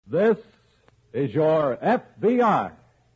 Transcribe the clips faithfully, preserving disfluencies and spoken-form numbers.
This is your F B I.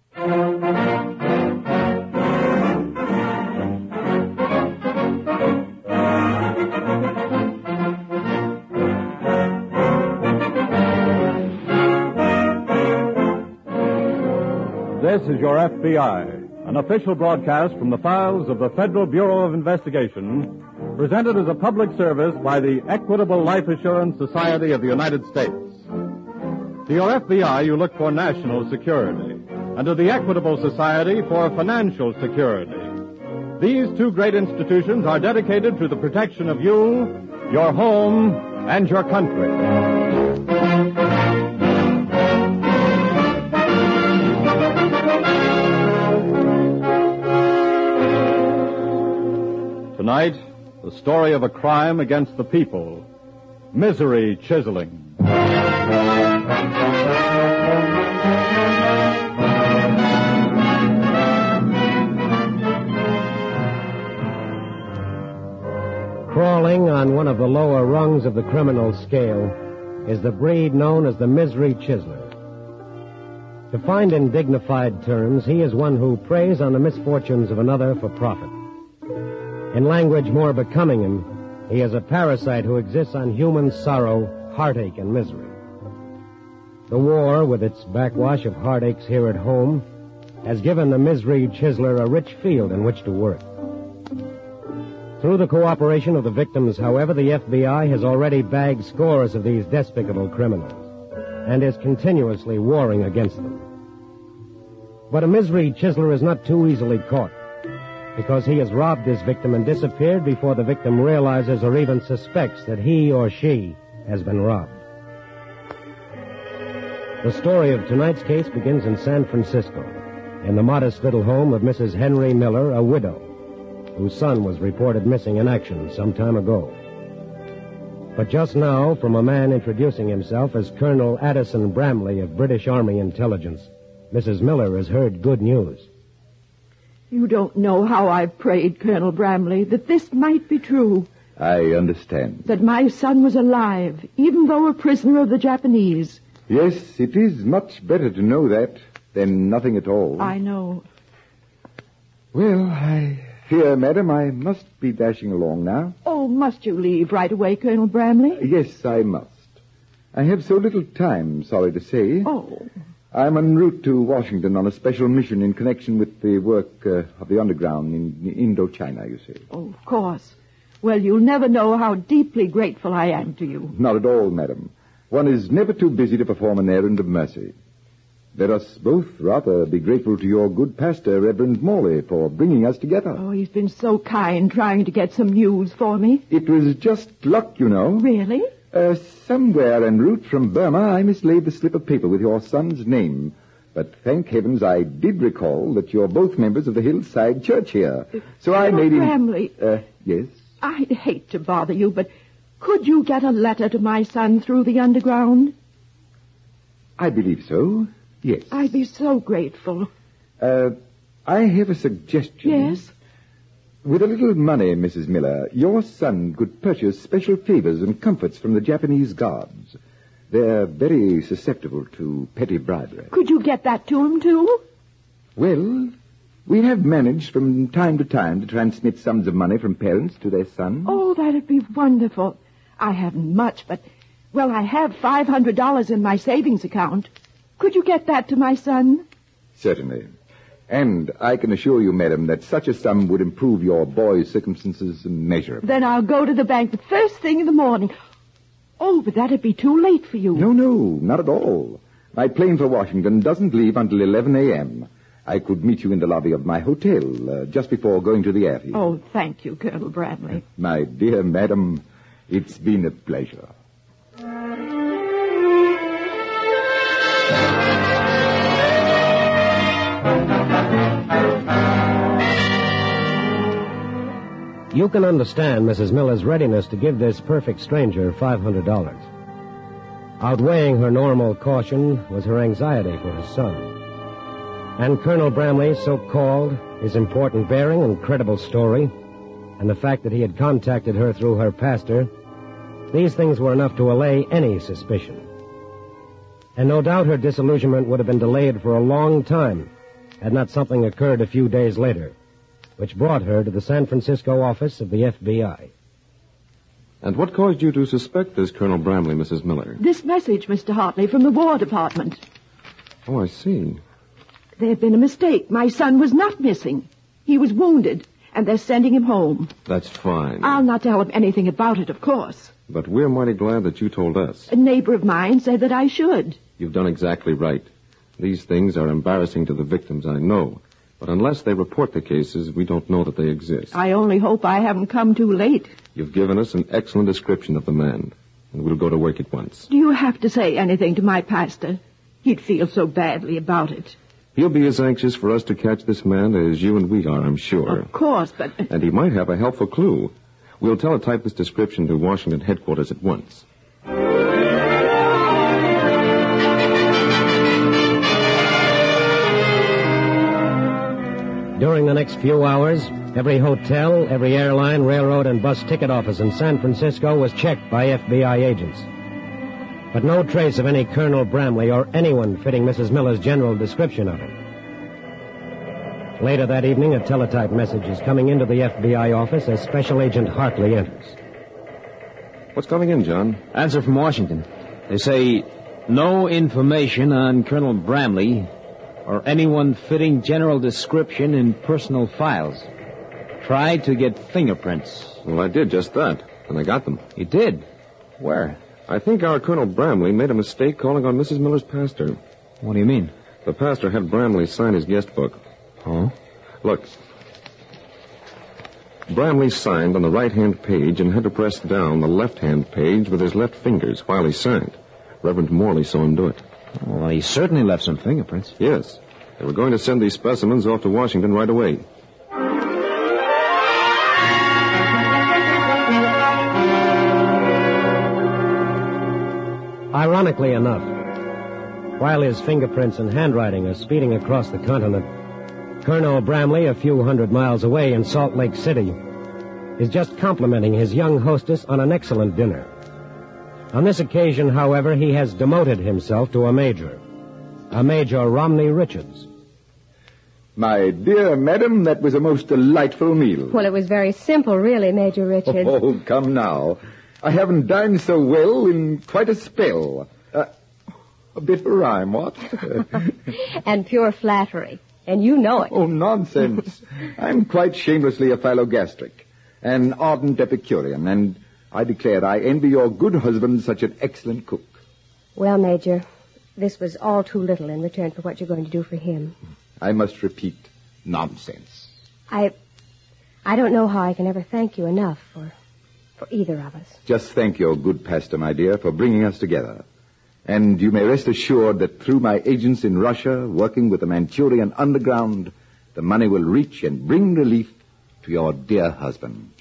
This is your F B I, an official broadcast from the files of the Federal Bureau of Investigation, presented as a public service by the Equitable Life Assurance Society of the United States. To your F B I, you look for national security, and to the Equitable Society for financial security. These two great institutions are dedicated to the protection of you, your home, and your country. Tonight, the story of a crime against the people, misery chiseling. Crawling on one of the lower rungs of the criminal scale is the breed known as the misery chiseler. Defined in dignified terms, he is one who preys on the misfortunes of another for profit. In language more becoming him, he is a parasite who exists on human sorrow, heartache, and misery. The war, with its backwash of heartaches here at home, has given the misery chiseler a rich field in which to work. Through the cooperation of the victims, however, the F B I has already bagged scores of these despicable criminals and is continuously warring against them. But a misery chiseler is not too easily caught, because he has robbed his victim and disappeared before the victim realizes or even suspects that he or she has been robbed. The story of tonight's case begins in San Francisco, in the modest little home of Missus Henry Miller, a widow, whose son was reported missing in action some time ago. But just now, from a man introducing himself as Colonel Addison Bramley of British Army Intelligence, Missus Miller has heard good news. You don't know how I've prayed, Colonel Bramley, that this might be true. I understand. That my son was alive, even though a prisoner of the Japanese. Yes, it is much better to know that than nothing at all. I know. Well, I fear, madam, I must be dashing along now. Oh, must you leave right away, Colonel Bramley? Yes, I must. I have so little time, sorry to say. Oh. I'm en route to Washington on a special mission in connection with the work uh, of the underground in Indochina, you see. Oh, of course. Well, you'll never know how deeply grateful I am to you. Not at all, madam. One is never too busy to perform an errand of mercy. Let us both rather be grateful to your good pastor, Reverend Morley, for bringing us together. Oh, he's been so kind trying to get some news for me. It was just luck, you know. Really? Uh, somewhere en route from Burma, I mislaid the slip of paper with your son's name. But thank heavens I did recall that you're both members of the Hillside Church here. So I made him... Bramley. Uh, yes? I'd hate to bother you, but could you get a letter to my son through the underground? I believe so, yes. I'd be so grateful. Uh, I have a suggestion. Yes? With a little money, Missus Miller, your son could purchase special favors and comforts from the Japanese guards. They're very susceptible to petty bribery. Could you get that to him, too? Well, we have managed from time to time to transmit sums of money from parents to their sons. Oh, that'd be wonderful. I haven't much, but, well, I have five hundred dollars in my savings account. Could you get that to my son? Certainly. And I can assure you, madam, that such a sum would improve your boy's circumstances immeasurably. Then I'll go to the bank the first thing in the morning. Oh, but that'd be too late for you. No, no, not at all. My plane for Washington doesn't leave until eleven a.m. I could meet you in the lobby of my hotel uh, just before going to the airfield. Oh, thank you, Colonel Bramley. My dear madam, it's been a pleasure. You can understand Missus Miller's readiness to give this perfect stranger five hundred dollars. Outweighing her normal caution was her anxiety for his son. And Colonel Bramley's so-called, his important bearing and credible story, and the fact that he had contacted her through her pastor, these things were enough to allay any suspicion. And no doubt her disillusionment would have been delayed for a long time had not something occurred a few days later, which brought her to the San Francisco office of the F B I. And what caused you to suspect this Colonel Bramley, Missus Miller? This message, Mister Hartley, from the War Department. Oh, I see. There had been a mistake. My son was not missing. He was wounded, and they're sending him home. That's fine. I'll not tell him anything about it, of course. But we're mighty glad that you told us. A neighbor of mine said that I should. You've done exactly right. These things are embarrassing to the victims, I know. But unless they report the cases, we don't know that they exist. I only hope I haven't come too late. You've given us an excellent description of the man, and we'll go to work at once. Do you have to say anything to my pastor? He'd feel so badly about it. He'll be as anxious for us to catch this man as you and we are, I'm sure. Of course, but... And he might have a helpful clue. We'll teletype this description to Washington headquarters at once. During the next few hours, every hotel, every airline, railroad, and bus ticket office in San Francisco was checked by F B I agents. But no trace of any Colonel Bramley or anyone fitting Missus Miller's general description of him. Later that evening, a teletype message is coming into the F B I office as Special Agent Hartley enters. What's coming in, John? Answer from Washington. They say no information on Colonel Bramley or anyone fitting general description in personal files. Try to get fingerprints. Well, I did just that, and I got them. You did? Where? I think our Colonel Bramley made a mistake calling on Missus Miller's pastor. What do you mean? The pastor had Bramley sign his guest book. Oh? Look. Bramley signed on the right-hand page and had to press down the left-hand page with his left fingers while he signed. Reverend Morley saw him do it. Well, he certainly left some fingerprints. Yes. They were going to send these specimens off to Washington right away. Ironically enough, while his fingerprints and handwriting are speeding across the continent, Colonel Bramley, a few hundred miles away in Salt Lake City, is just complimenting his young hostess on an excellent dinner. On this occasion, however, he has demoted himself to a major, a Major Romney Richards. My dear madam, that was a most delightful meal. Well, it was very simple, really, Major Richards. Oh, come now. I haven't dined so well in quite a spell. Uh, a bit of a rhyme, what? And pure flattery. And you know it. Oh, nonsense. I'm quite shamelessly a philogastric, an ardent Epicurean, and I declare I envy your good husband such an excellent cook. Well, Major, this was all too little in return for what you're going to do for him. I must repeat, nonsense. I... I don't know how I can ever thank you enough for... for either of us. Just thank your good pastor, my dear, for bringing us together. And you may rest assured that through my agents in Russia, working with the Manchurian underground, the money will reach and bring relief to your dear husband.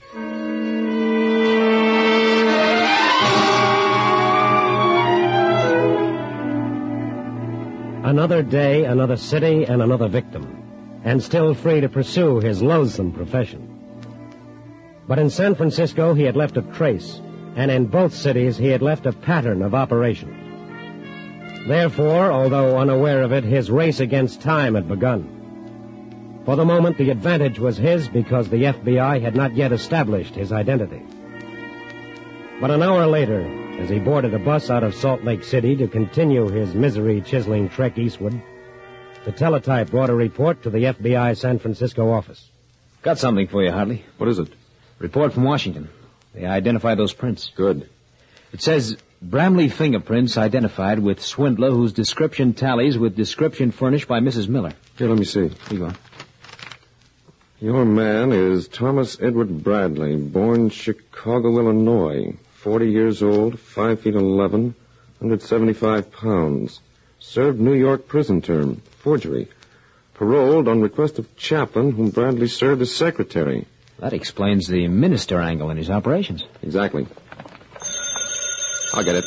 Another day, another city, and another victim, and still free to pursue his loathsome profession. But in San Francisco, he had left a trace, and in both cities, he had left a pattern of operation. Therefore, although unaware of it, his race against time had begun. For the moment, the advantage was his because the F B I had not yet established his identity. But an hour later, as he boarded a bus out of Salt Lake City to continue his misery-chiseling trek eastward, the teletype brought a report to the F B I San Francisco office. Got something for you, Hartley. What is it? Report from Washington. They identified those prints. Good. It says Bramley fingerprints identified with swindler whose description tallies with description furnished by Missus Miller. Here, let me see. Here you are. Your man is Thomas Edward Bradley, born Chicago, Illinois, forty years old, five feet eleven, one hundred seventy-five pounds. Served New York prison term, forgery. Paroled on request of chaplain whom Bradley served as secretary. That explains the minister angle in his operations. Exactly. I'll get it.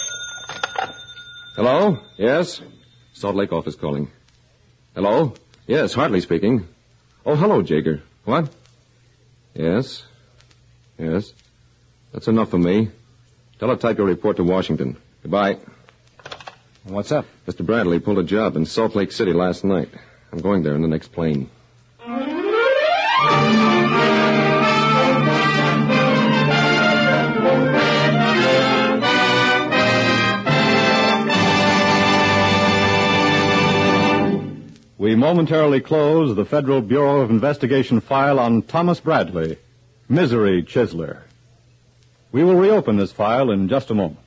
Hello? Yes? Salt Lake office calling. Hello? Yes, Hartley speaking. Oh, hello, Jager. What? Yes? Yes? That's enough for me. Teletype your report to Washington. Goodbye. What's up? Mister Bradley pulled a job in Salt Lake City last night. I'm going there in the next plane. We momentarily close the Federal Bureau of Investigation file on Thomas Bradley, Misery Chisler. We will reopen this file in just a moment.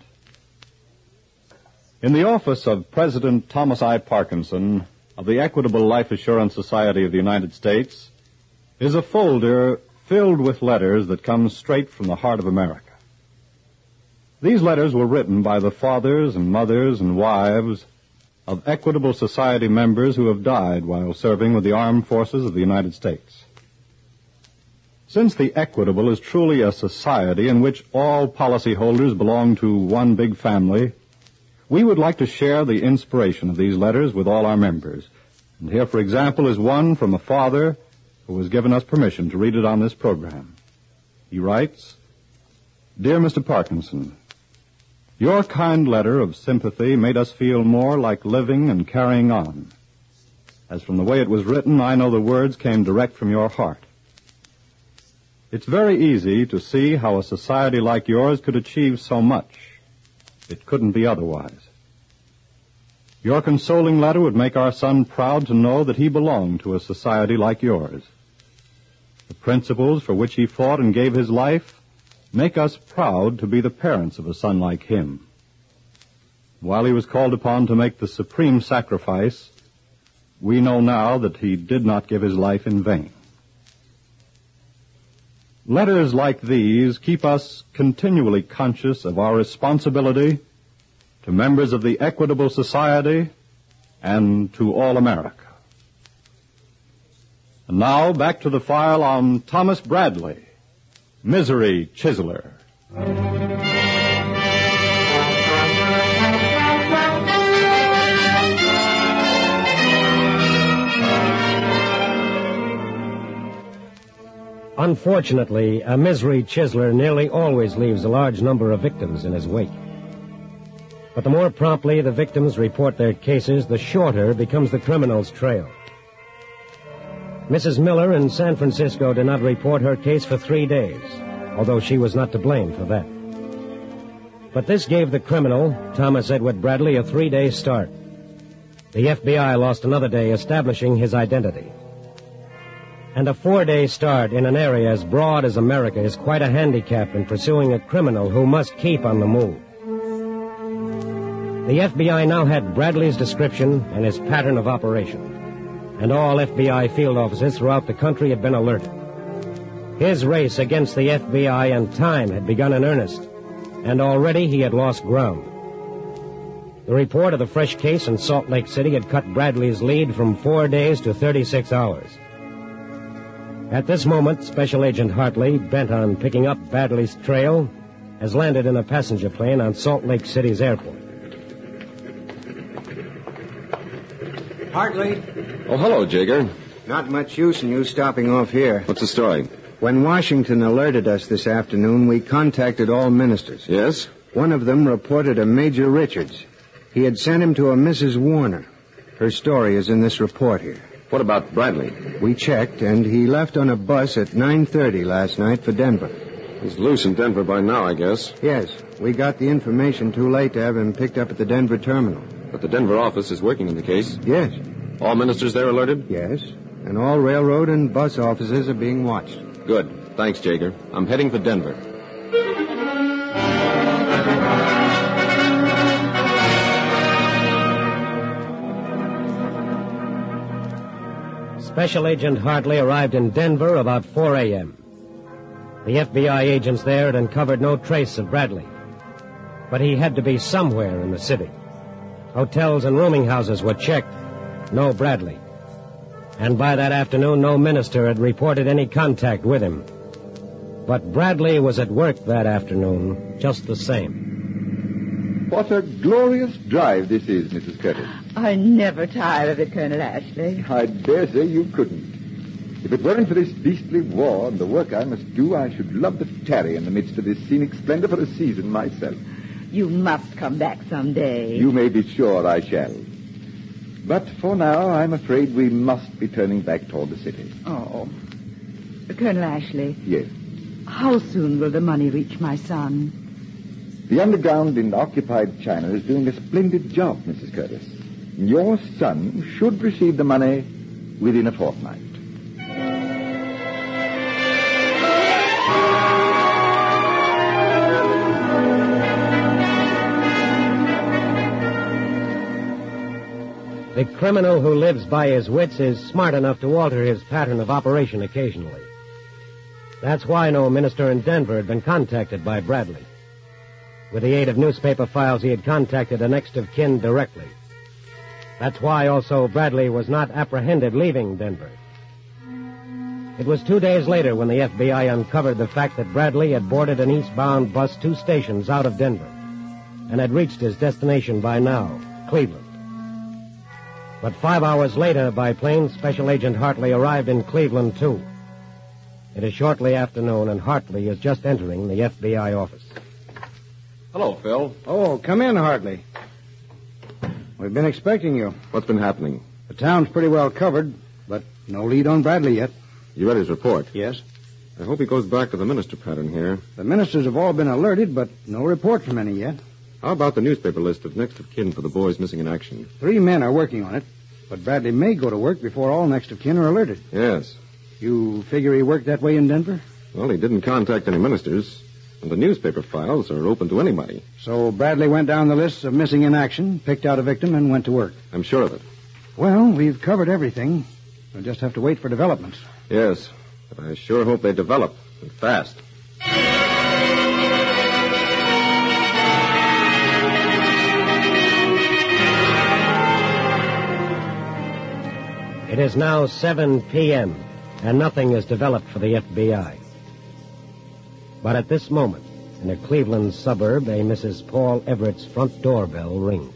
In the office of President Thomas I. Parkinson of the Equitable Life Assurance Society of the United States is a folder filled with letters that come straight from the heart of America. These letters were written by the fathers and mothers and wives of Equitable Society members who have died while serving with the armed forces of the United States. Since the Equitable is truly a society in which all policyholders belong to one big family, we would like to share the inspiration of these letters with all our members. And here, for example, is one from a father who has given us permission to read it on this program. He writes, "Dear Mister Parkinson, your kind letter of sympathy made us feel more like living and carrying on. As from the way it was written, I know the words came direct from your heart. It's very easy to see how a society like yours could achieve so much. It couldn't be otherwise. Your consoling letter would make our son proud to know that he belonged to a society like yours. The principles for which he fought and gave his life make us proud to be the parents of a son like him. While he was called upon to make the supreme sacrifice, we know now that he did not give his life in vain." Letters like these keep us continually conscious of our responsibility to members of the Equitable Society and to all America. And now back to the file on Thomas Bradley, Misery Chisler. Unfortunately, a Misery Chisler nearly always leaves a large number of victims in his wake. But the more promptly the victims report their cases, the shorter becomes the criminal's trail. Missus Miller in San Francisco did not report her case for three days, although she was not to blame for that. But this gave the criminal, Thomas Edward Bradley, a three-day start. The F B I lost another day establishing his identity. And a four-day start in an area as broad as America is quite a handicap in pursuing a criminal who must keep on the move. The F B I now had Bradley's description and his pattern of operation, and all F B I field offices throughout the country had been alerted. His race against the F B I and time had begun in earnest, and already he had lost ground. The report of the fresh case in Salt Lake City had cut Bradley's lead from four days to thirty-six hours. At this moment, Special Agent Hartley, bent on picking up Bradley's trail, has landed in a passenger plane on Salt Lake City's airport. Hartley? Oh, hello, Jager. Not much use in you stopping off here. What's the story? When Washington alerted us this afternoon, we contacted all ministers. Yes? One of them reported a Major Richards. He had sent him to a Missus Warner. Her story is in this report here. What about Bradley? We checked, and he left on a bus at nine thirty last night for Denver. He's loose in Denver by now, I guess. Yes, we got the information too late to have him picked up at the Denver terminal. But the Denver office is working in the case. Yes. All ministers there alerted? Yes, and all railroad and bus offices are being watched. Good. Thanks, Jager. I'm heading for Denver. Special Agent Hartley arrived in Denver about four a.m. The F B I agents there had uncovered no trace of Bradley. But he had to be somewhere in the city. Hotels and rooming houses were checked. No Bradley. And by that afternoon, no minister had reported any contact with him. But Bradley was at work that afternoon, just the same. What a glorious drive this is, Missus Curtis. I never tire of it, Colonel Ashley. I dare say you couldn't. If it weren't for this beastly war and the work I must do, I should love to tarry in the midst of this scenic splendor for a season myself. You must come back someday. You may be sure I shall. But for now, I'm afraid we must be turning back toward the city. Oh. Colonel Ashley. Yes. How soon will the money reach my son? The underground in occupied China is doing a splendid job, Missus Curtis. Your son should receive the money within a fortnight. The criminal who lives by his wits is smart enough to alter his pattern of operation occasionally. That's why no minister in Denver had been contacted by Bradley. With the aid of newspaper files, he had contacted a next of kin directly. That's why also Bradley was not apprehended leaving Denver. It was two days later when the F B I uncovered the fact that Bradley had boarded an eastbound bus two stations out of Denver and had reached his destination by now, Cleveland. But five hours later, by plane, Special Agent Hartley arrived in Cleveland, too. It is shortly afternoon, and Hartley is just entering the F B I office. Hello, Phil. Oh, come in, Hartley. We've been expecting you. What's been happening? The town's pretty well covered, but no lead on Bradley yet. You read his report? Yes. I hope he goes back to the minister pattern here. The ministers have all been alerted, but no report from any yet. How about the newspaper list of next of kin for the boys missing in action? Three men are working on it, but Bradley may go to work before all next of kin are alerted. Yes. You figure he worked that way in Denver? Well, he didn't contact any ministers, and the newspaper files are open to anybody. So Bradley went down the list of missing in action, picked out a victim, and went to work. I'm sure of it. Well, we've covered everything. We'll just have to wait for developments. Yes, but I sure hope they develop, and fast. It is now seven p.m., and nothing is developed for the F B I. But at this moment, in a Cleveland suburb, a Missus Paul Everett's front doorbell rings.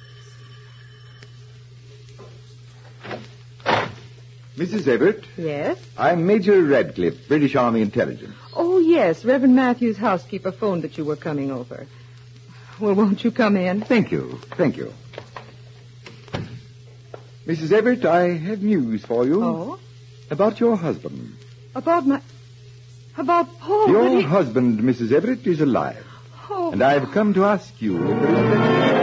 Missus Everett? Yes? I'm Major Radcliffe, British Army Intelligence. Oh, yes. Reverend Matthews' housekeeper phoned that you were coming over. Well, won't you come in? Thank you. Thank you. Missus Everett, I have news for you. Oh? About your husband. About my... About Paul. Your he... husband, Missus Everett, is alive. Oh. And I've come to ask you if there is any...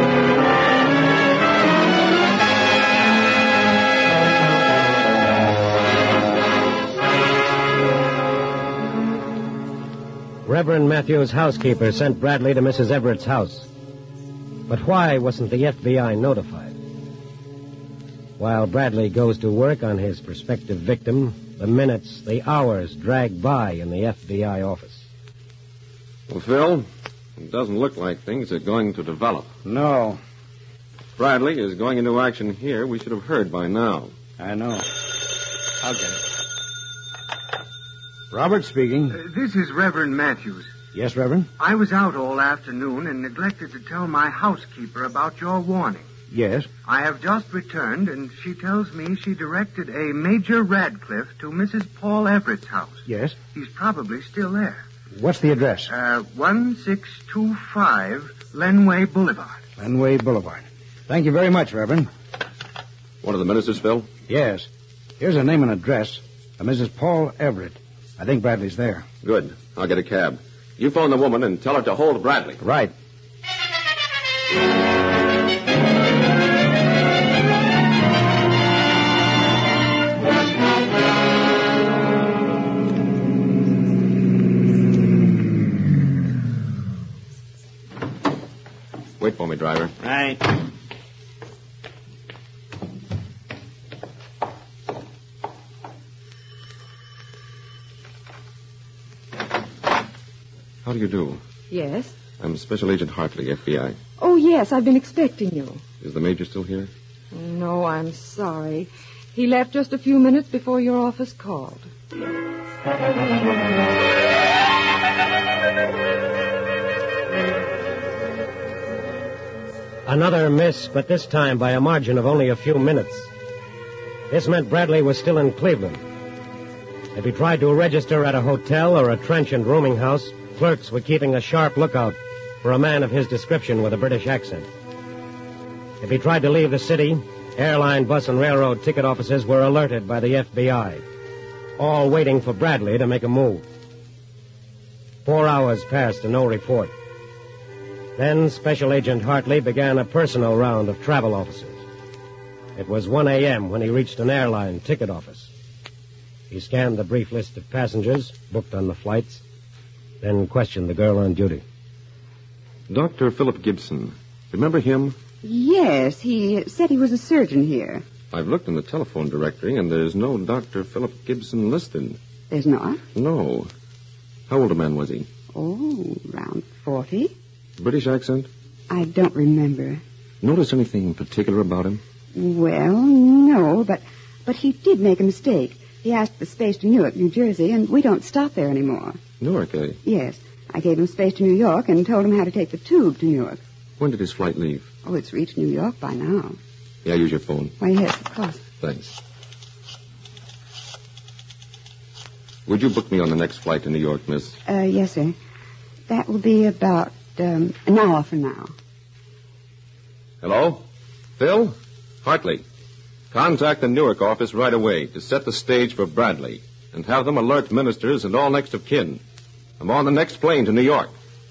Reverend Matthews' housekeeper sent Bradley to Missus Everett's house. But why wasn't the F B I notified? While Bradley goes to work on his prospective victim, the minutes, the hours drag by in the F B I office. Well, Phil, it doesn't look like things are going to develop. No. If Bradley is going into action here, we should have heard by now. I know. I'll get it. Robert speaking. Uh, this is Reverend Matthews. Yes, Reverend? I was out all afternoon and neglected to tell my housekeeper about your warning. Yes. I have just returned, and she tells me she directed a Major Radcliffe to Missus Paul Everett's house. Yes. He's probably still there. What's the address? Uh, one six two five Lenway Boulevard. Lenway Boulevard. Thank you very much, Reverend. One of the ministers, Phil? Yes. Here's a name and address. A Missus Paul Everett. I think Bradley's there. Good. I'll get a cab. You phone the woman and tell her to hold Bradley. Right. Wait for me, driver. Right. How do you do? Yes? I'm Special Agent Hartley, F B I. Oh, yes, I've been expecting you. Is the Major still here? No, I'm sorry. He left just a few minutes before your office called. Another miss, but this time by a margin of only a few minutes. This meant Bradley was still in Cleveland. If he tried to register at a hotel or a trench and rooming house, clerks were keeping a sharp lookout for a man of his description with a British accent. If he tried to leave the city, airline, bus, and railroad ticket offices were alerted by the F B I, all waiting for Bradley to make a move. Four hours passed and no report. Then Special Agent Hartley began a personal round of travel officers. It was one a.m. when he reached an airline ticket office. He scanned the brief list of passengers booked on the flights, then questioned the girl on duty. Doctor Philip Gibson. Remember him? Yes, he said he was a surgeon here. I've looked in the telephone directory, and there's no Doctor Philip Gibson listed. There's not? No. How old a man was he? Oh, around forty. British accent? I don't remember. Notice anything particular about him? Well, no, but but he did make a mistake. He asked for space to Newark, New Jersey, and we don't stop there anymore. Newark, eh? Yes. I gave him space to New York and told him how to take the tube to Newark. When did his flight leave? Oh, it's reached New York by now. Yeah, use your phone. Why, yes, of course. Thanks. Would you book me on the next flight to New York, miss? Uh, yes, sir. That will be about um, an hour from now. Hello? Phil? Hartley. Contact the Newark office right away to set the stage for Bradley and have them alert ministers and all next of kin. I'm on the next plane to New York.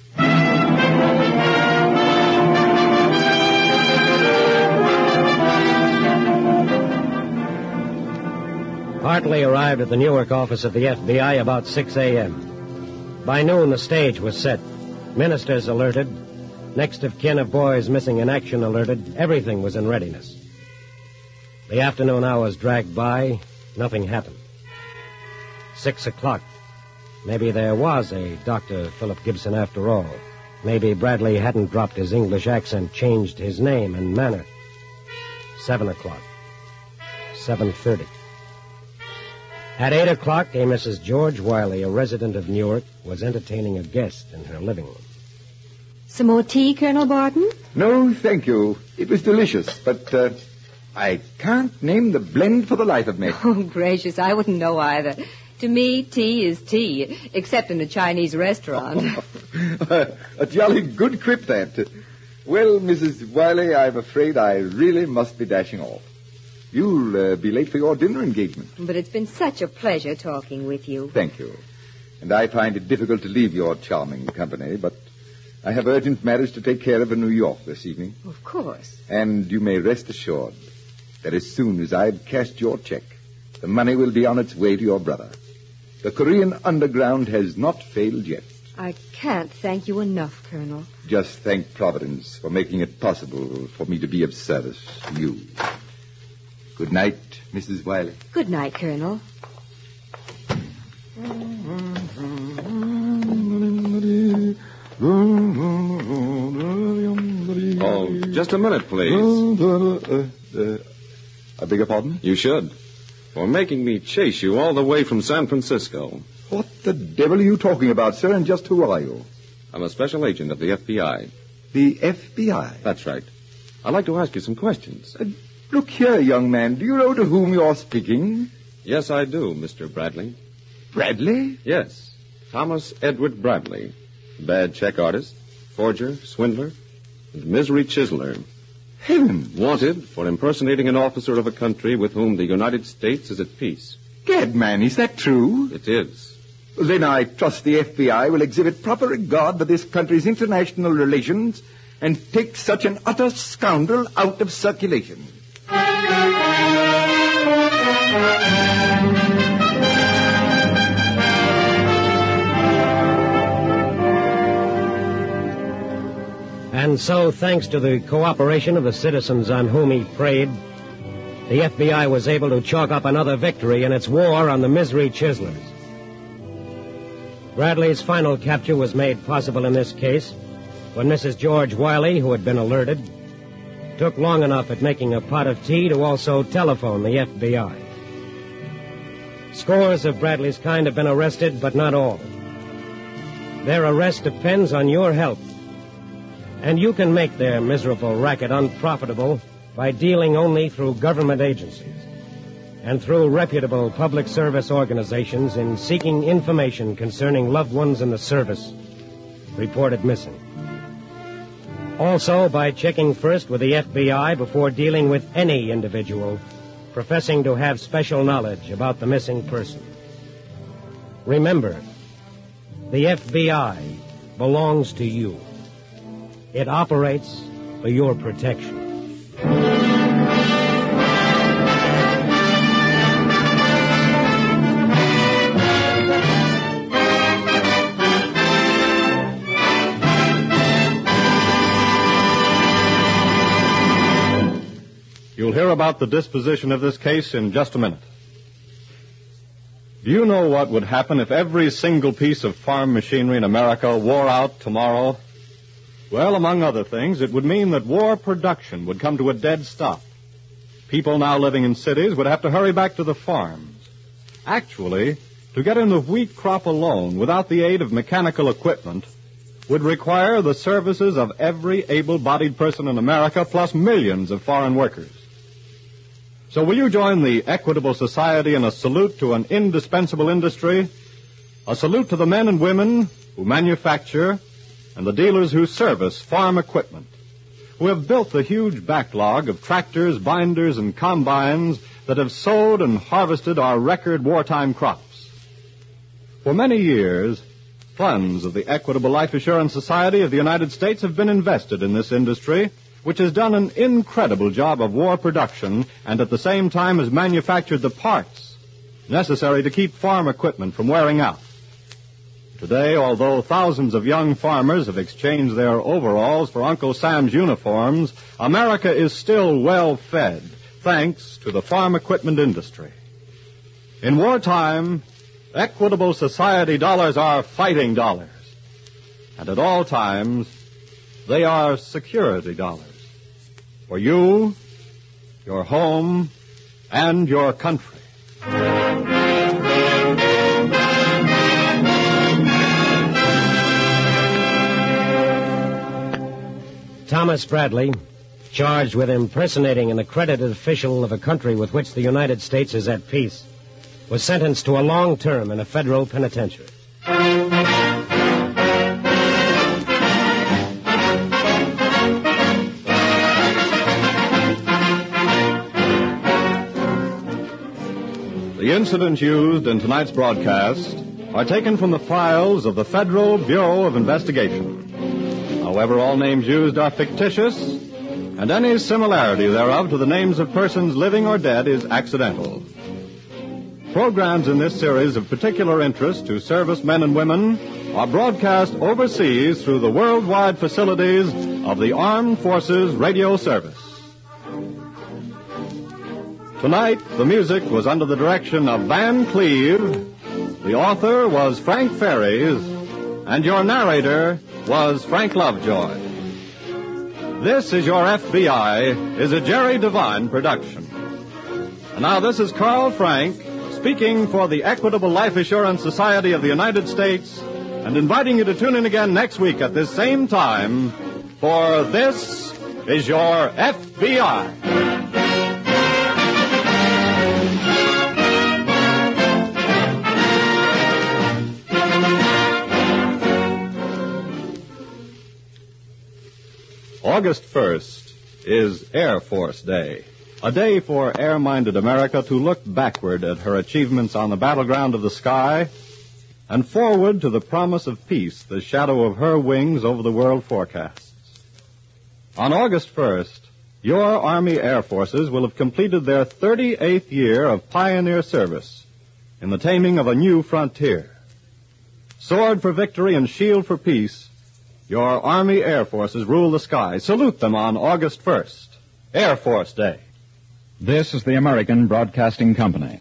Hartley arrived at the Newark office of the F B I about six a.m. By noon, the stage was set. Ministers alerted. Next of kin of boys missing in action alerted. Everything was in readiness. The afternoon hours dragged by. Nothing happened. Six o'clock. Maybe there was a Doctor Philip Gibson after all. Maybe Bradley hadn't dropped his English accent, changed his name and manner. Seven o'clock. Seven thirty. At eight o'clock, a Missus George Wiley, a resident of Newark, was entertaining a guest in her living room. Some more tea, Colonel Barton? No, thank you. It was delicious, but uh, I can't name the blend for the life of me. Oh, gracious, I wouldn't know either. To me, tea is tea, except in a Chinese restaurant. A jolly good quip, that. Well, Missus Wiley, I'm afraid I really must be dashing off. You'll uh, be late for your dinner engagement. But it's been such a pleasure talking with you. Thank you. And I find it difficult to leave your charming company, but I have urgent matters to take care of in New York this evening. Of course. And you may rest assured that as soon as I've cashed your check, the money will be on its way to your brother. The Korean underground has not failed yet. I can't thank you enough, Colonel. Just thank Providence for making it possible for me to be of service to you. Good night, Missus Wiley. Good night, Colonel. Oh, just a minute, please. Uh, uh, I beg your pardon? You should. For making me chase you all the way from San Francisco. What the devil are you talking about, sir, and just who are you? I'm a special agent of the F B I. The F B I? That's right. I'd like to ask you some questions. Uh, look here, young man. Do you know to whom you're speaking? Yes, I do, Mister Bradley. Bradley? Yes. Thomas Edward Bradley. Bad check artist, forger, swindler, and misery chiseler. Heavens. Wanted for impersonating an officer of a country with whom the United States is at peace. Gad, man, is that true? It is. Then I trust the F B I will exhibit proper regard for this country's international relations and take such an utter scoundrel out of circulation. And so, thanks to the cooperation of the citizens on whom he preyed, the F B I was able to chalk up another victory in its war on the misery chiselers. Bradley's final capture was made possible in this case when Missus George Wiley, who had been alerted, took long enough at making a pot of tea to also telephone the F B I. Scores of Bradley's kind have been arrested, but not all. Their arrest depends on your help. And you can make their miserable racket unprofitable by dealing only through government agencies and through reputable public service organizations in seeking information concerning loved ones in the service reported missing. Also, by checking first with the F B I before dealing with any individual professing to have special knowledge about the missing person. Remember, the F B I belongs to you. It operates for your protection. You'll hear about the disposition of this case in just a minute. Do you know what would happen if every single piece of farm machinery in America wore out tomorrow? Well, among other things, it would mean that war production would come to a dead stop. People now living in cities would have to hurry back to the farms. Actually, to get in the wheat crop alone without the aid of mechanical equipment would require the services of every able-bodied person in America, plus millions of foreign workers. So will you join the Equitable Society in a salute to an indispensable industry, a salute to the men and women who manufacture and the dealers who service farm equipment, who have built the huge backlog of tractors, binders, and combines that have sowed and harvested our record wartime crops? For many years, funds of the Equitable Life Assurance Society of the United States have been invested in this industry, which has done an incredible job of war production and at the same time has manufactured the parts necessary to keep farm equipment from wearing out. Today, although thousands of young farmers have exchanged their overalls for Uncle Sam's uniforms, America is still well fed, thanks to the farm equipment industry. In wartime, Equitable Society dollars are fighting dollars, and at all times, they are security dollars. For you, your home, and your country. Thomas Bradley, charged with impersonating an accredited official of a country with which the United States is at peace, was sentenced to a long term in a federal penitentiary. The incidents used in tonight's broadcast are taken from the files of the Federal Bureau of Investigation. However, all names used are fictitious, and any similarity thereof to the names of persons living or dead is accidental. Programs in this series of particular interest to servicemen and women are broadcast overseas through the worldwide facilities of the Armed Forces Radio Service. Tonight, the music was under the direction of Van Cleve, the author was Frank Ferries, and your narrator was Frank Lovejoy. This is Your F B I is a Jerry Devine production. And now this is Carl Frank speaking for the Equitable Life Assurance Society of the United States and inviting you to tune in again next week at this same time for This is Your F B I. August first is Air Force Day, a day for air-minded America to look backward at her achievements on the battleground of the sky and forward to the promise of peace, the shadow of her wings over the world forecasts. On August first, your Army Air Forces will have completed their thirty-eighth year of pioneer service in the taming of a new frontier. Sword for victory and shield for peace, your Army Air Forces rule the skies. Salute them on August first, Air Force Day. This is the American Broadcasting Company.